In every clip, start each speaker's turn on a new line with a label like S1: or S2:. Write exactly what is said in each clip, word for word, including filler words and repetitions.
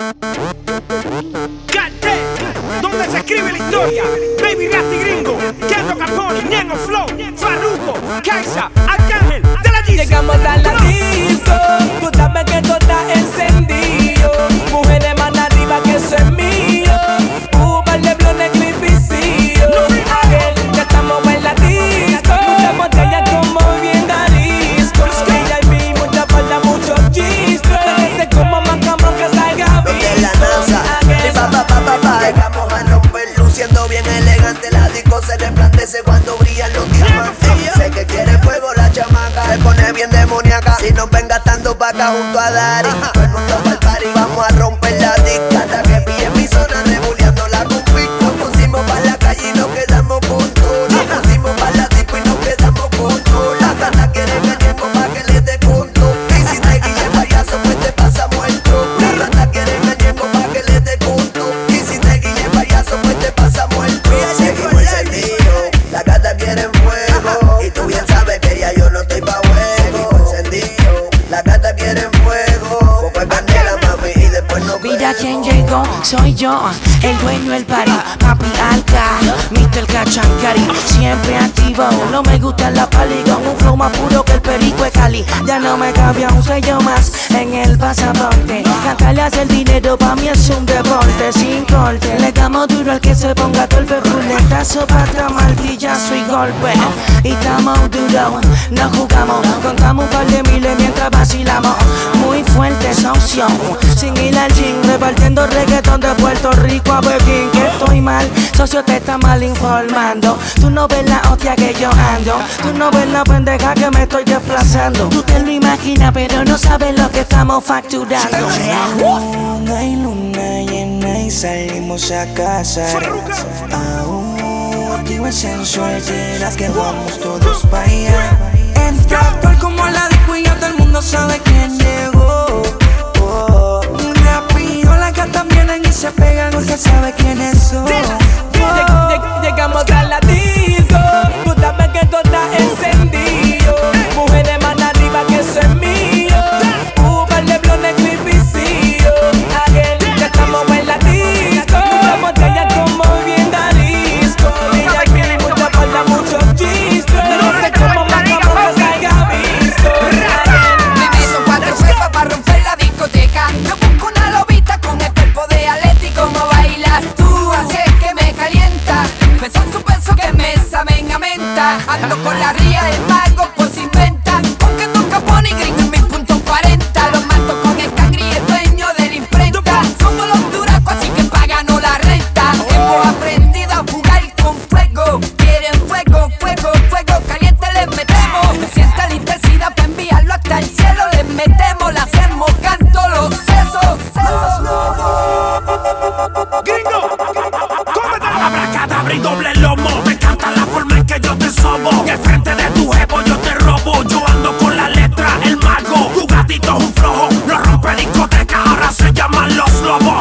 S1: Cartel, donde se escribe la historia. Baby Rasty Gringo, Kendo Capone, Ñengo Flow, Farruko, Kaisa, Arcángel, de la Yeezy.
S2: Llegamos a la disco, tú sabes que todo está encendido. Mujeres más arriba que eso es mío. Uh, par de blones gripicillos. Aquel que estamos en la disco. Muchas botellas como bien disco. V I P, mucha falda, muchos chistros. Parece como más cabrón que salga visto.
S3: La NASA, mi papá, papá, papá. Llegamos a romper luciendo bien elegante. La disco se resplandece cuando brillan los diamantes. Sé que quiere fuego la chamaca, se pone bien demoníaca. Si nos ven gastando pa' acá junto a Dari, todo el mundo pa'l party, vamos a romper la disca. Hasta que pille mi zona, rebuleando la config. Nos pusimos pa' la calle y nos quedamos con todo. Nos pusimos pa' la disco y nos quedamos con todo. La gata quiere gañengo pa' que le dé conto. Y si te guille payaso, pues te pasa muerto. La rata quiere gañengo pa' que le dé conto. Y si te guille payaso, pues te pasa muerto. Seguimos encendido, la gata quiere fuego. Y tú bien sabes que ya yo no estoy pa' juego. Encendido, la gata quiere fuego. Copa de candela, mami, y después nos
S4: Mira quién llegó, soy yo, el dueño del party, papi Alca, mister Cachancari, siempre activo. No me gusta la pali con un flow más puro que el perico de Cali. Ya no me cambia un sello más en el pasaporte. Cantarle hace el dinero, pa' mí es un deporte sin corte. Le damos duro al que se ponga torpe, fuletazo, pata, martillazo y golpe. Y estamos duros, no jugamos, contamos un par de miles mientras vacilamos. Muy fuerte socio, sin ir al gym, repartiendo reggaetón de Puerto Rico a Pekín. Que estoy mal, socio, te está mal informando. Tú no ves la hostia que yo ando, tú no ves la pendeja que me estoy desplazando. Tú te lo imaginas, pero no sabes lo que estamos facturando.
S5: Luna y luna llena y salimos a casa. Aún activo el sensual, quieras que vamos todos pa' allá. Entra actual como la disco y ya todo el mundo sabe quién llegó. Oh, rápido las gatas vienen y se pegan porque sabe quiénes son.
S2: Lleg- lleg- Llegamos a la disco, tú sabes que todo está encendido. Mujeres más arriba que eso es mío. Uh, par de blones gripicillos. Aquel que estamos en la disco. Muchas botellas como bien disco. V I P, mucha falda, muchos chistros. No sé cómo más cabrón que salga visto.
S6: Bebé, son cuatro huevos para romper la discoteca. Yo busco una lobita con el cuerpo de Aleti. Como bailas tú, así es que me calienta. Besos su beso que me saben a menta. Ando con la ría del mago, pues inventa. Porque no Capone y Gringo en mi punto cuarenta. Los mato con el cangri y el dueño de la imprenta. Somos los duracos, así que páganos la renta. Hemos aprendido a jugar con fuego. Quieren fuego, fuego, fuego caliente les metemos. Sienta la intensidad para enviarlo hasta el cielo. Les metemos, le hacemos canto los sesos.
S1: Gringo, cómete la abracadabra y doble lomo. Me encanta la forma en que yo te sobo. Y al frente de tu jevo yo te robo. Yo ando con la letra, el mago. Tu gatito es un flojo, lo rompe discoteca. Ahora se llaman los lobos.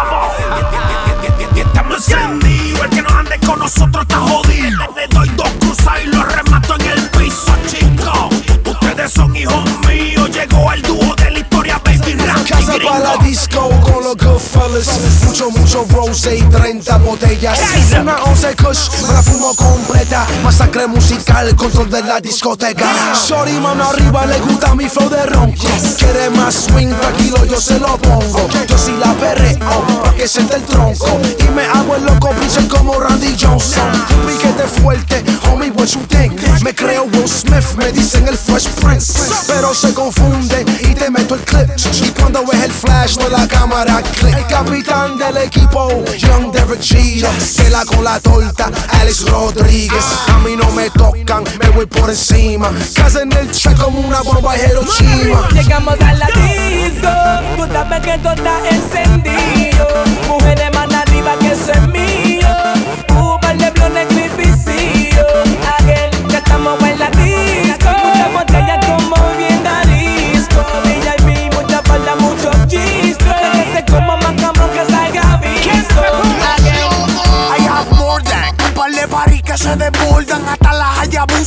S1: Y estamos encendidos. El que no ande con nosotros está jodido. Le doy dos cruzas y lo remato en el piso, chicos. Ustedes son hijos míos. Llegó el dúo de la historia, Baby Rasty
S7: Casa
S1: Gringo.
S7: pa' la disco con los Goodfellas. Mucho, mucho rose y treinta botellas. Una once kush, me la fumo completa. Masacre musical, control de la discoteca. Shorty, mano arriba, le gusta mi flow de ronco. Quiere más swing, tranquilo, yo se lo pongo. Yo sí la perreo, pa' que siente el tronco. Y me hago el loco, pinche como Randy Johnson. Un piquete fuerte, homie, what you think? Me creo Will Smith, me dicen el Fresh Prince. Pero se confunde y te meto el clip. Y cuando ves el flash de la cámara, click. El capitán del equipo, Young Derek Jeter. Tela con la torta, Alex Rodríguez. A mí no me tocan, me voy por encima. Casa en el check como una bomba Hiroshima.
S2: Llegamos a la disco, tú sabes que todo está encendido. Mujeres más arriba que eso es mío. Uh, par de blones gripicillos. Aquel que estamos en la disco. Muchas botellas como bien disco. V I P, mucha falda, muchos chistros. No sé cómo más cabrón que salga visto.
S8: I have more than un par de party que se desbordan. Hasta las Hayabusa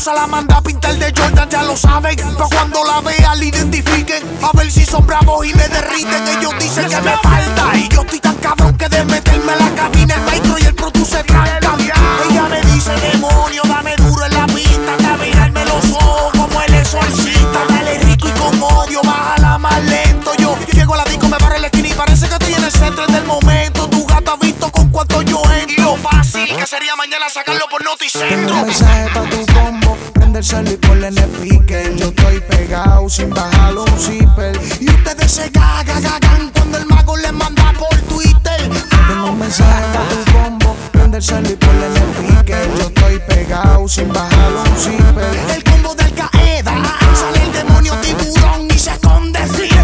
S1: esposa la manda a pintar de Jordan, ya lo saben. Pa' cuando la vean, la identifiquen. A ver si son bravos y me derriten. Ellos dicen que me falta. Y yo estoy tan cabrón que de meterme en la cabina el maestro y el produce tranca. Ella me dice, demonio, dame duro en la pista. Hasta mirarme los ojos como el exorcista. Dale rico y con odio, bájala más lento. Yo llego a la disco, me paro en la esquina y parece que estoy en el centro del momento. Tu gata ha visto con cuánto yo entro. Y lo fácil que sería mañana sacarlo por Noticentro.
S5: Tengo un mensaje pa' tu combo, prende el cel y ponle en el speaker. Yo estoy pegado sin bajarlo un zipper.
S1: Y ustedes se gagan, gagan cuando el mago les manda por Twitter.
S5: Tengo un mensaje pa' tu combo, prende el cel y ponle en el speaker. Yo estoy pegado sin bajarlo un zipper.
S1: El combo del Qaeda, sale el demonio tiburón y se esconde Flipper.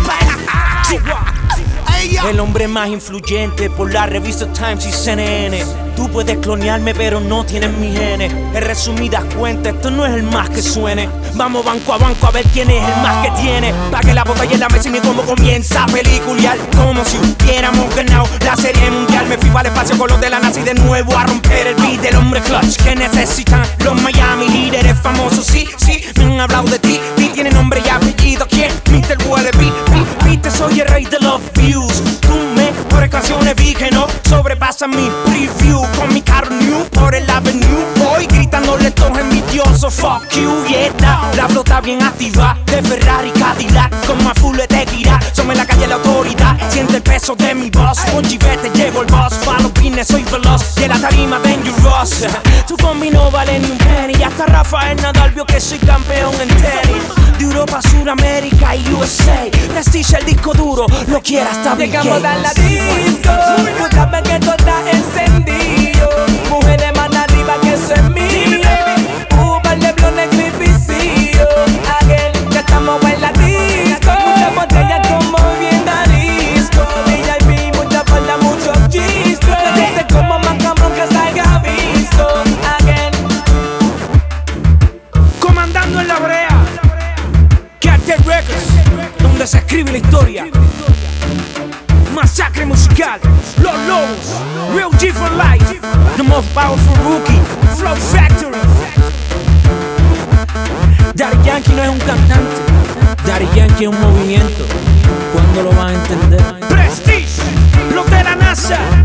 S8: El hombre más influyente por la revista Times y C N N. Tú puedes clonearme pero no tienes mis genes. En resumidas cuentas, esto no es el más que suene. Vamos banco a banco a ver quién es el más que tiene. Pa' que la botella en la mesa y mi combo comienza a peliculear. Como si hubiéramos ganado la serie mundial. Me fui para el espacio con los de la NASA y de nuevo a romper el beat del hombre clutch que necesitan los Miami líderes famosos. Sí, sí, me han hablado de ti. Ti tiene nombre y apellido. ¿Quién? mister Wallaby. Viste, soy el rey de los views. Tú mejores canciones vi que no sobrepasa mi preview. Con mi carro new por el avenue. Voy gritándole todos envidiosos. Fuck you, yeah, now. La flota bien activa de Ferrari Cadillac. Con más full de girar. Somos en la calle la autoridad. Siente el peso de mi voz. Con chivete llevo el boss. Pa' los pines soy veloz. Y en la tarima dangerous. Tu combi no vale ni un penny. Y hasta Rafael Nadal vio que soy campeón en tenis. De Europa, Suramérica y U S A. Prestige el disco duro. Lo quiera hasta Bill Gates.
S2: Llegamos a la disco, tú sabes que todo está encendido. Mujeres más arriba que eso es mío. Uber, Leblon, Gripicillo. Again, ya estamos en la disco. Muchas botellas como bien disco. V I P, mucha falda, muchos discos. Yo sé como más cabrón que salga visto. Again.
S8: Comandando en la brea. Cartel Records, donde se escribe la historia. Masacre musical, Los Lobos, Real G for life, the most powerful rookie, Flow Factory. Daddy Yankee no es un cantante, Daddy Yankee es un movimiento. ¿Cuándo lo vas a entender? Prestige, los de la NASA.